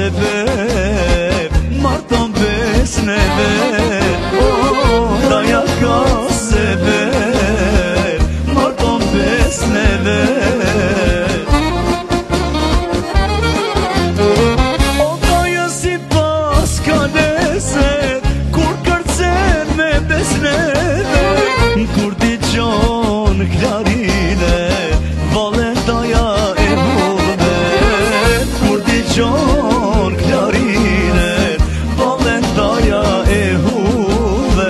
sebep marton besneve Daja ka sebep marton besneve O daja si pas kaleset kur kërcen me besneve Kur di gjon klarine vale daja e huve Kur di gjon klarine vale daja e huve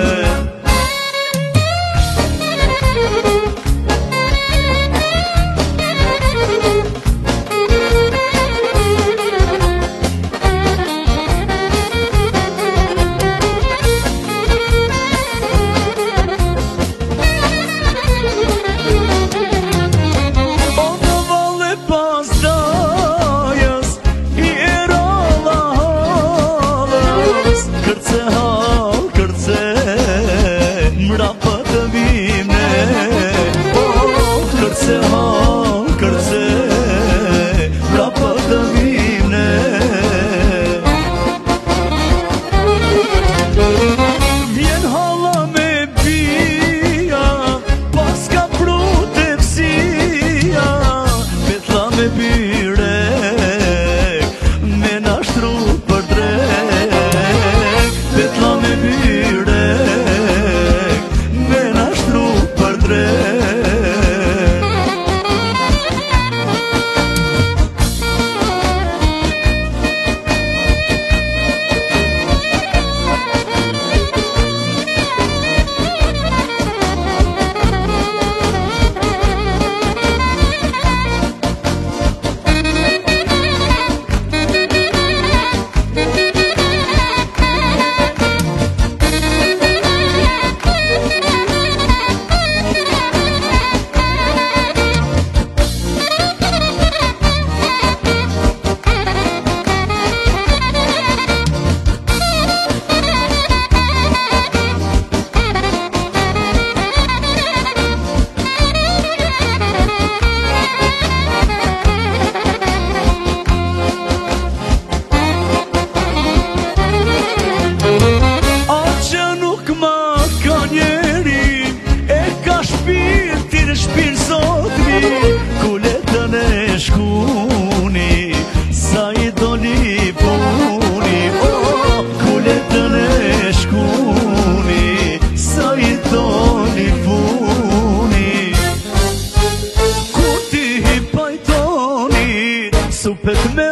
Supet me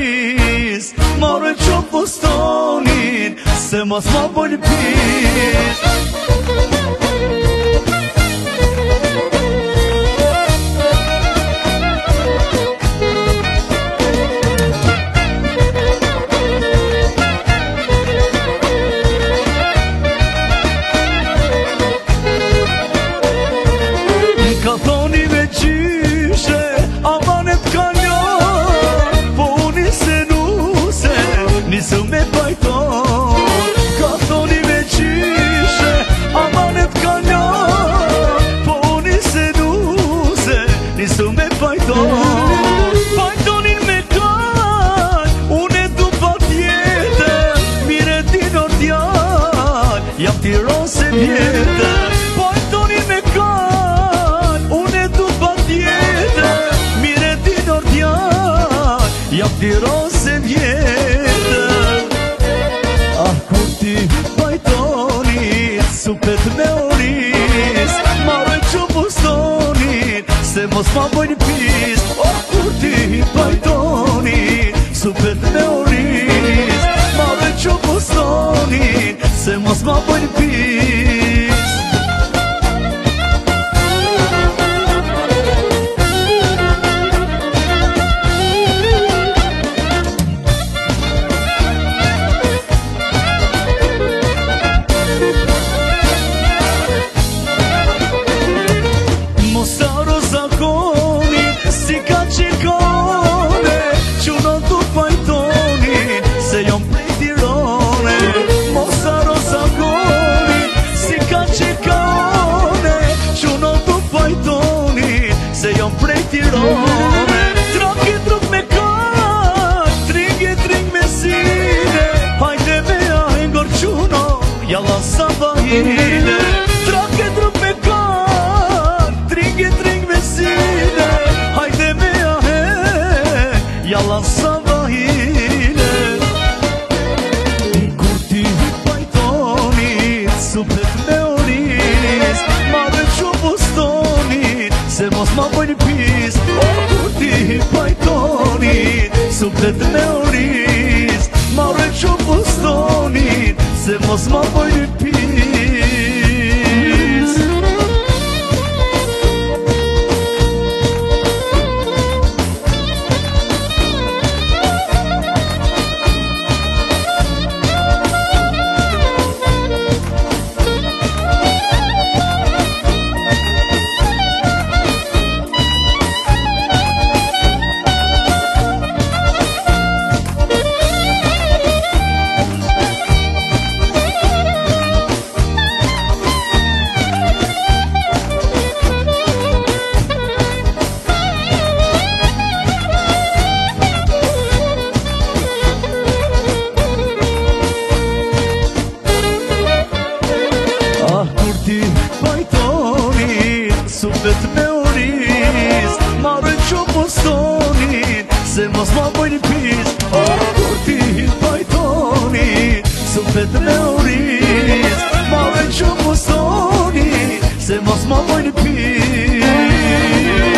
oriz, marrë që postonin, se mos ma bëjnë pis Ka thoni me qyshe, amanet kalon Po unë se nuse, nisu me pajton Ka thoni me qyshe, amanet kalon Po unë se nuse, nisu me pajton Pajtonin me kan, unë e du pa tjetër Mire din o djall, jam tiron se vjetër Pajtonin me kan Jam tiron se vjetër Ah, kur ti pajtonit Supet me oriz Marrë që pustonit Se mos ma bëjnë pis Oh, kur ti pajtonit Supet me oriz Marrë që pustonit Se mos ma bëjnë pis Si ka qikone, që në të pajton vahile Trage drum pe car, tring vesile Haide me ahe, yalan savahile Kurti pajtonit, suplet me oris Mare që bustonit, se mos ma bojnë pis Kurti pajtonit, suplet me oris Mare që bustonit, se mos ma bojnë pis Suplet me oris, mare që postonit Se mos ma bojnë pis, kur ti pajtonit Suplet me oris, mare që postonit Se mos ma bojnë pis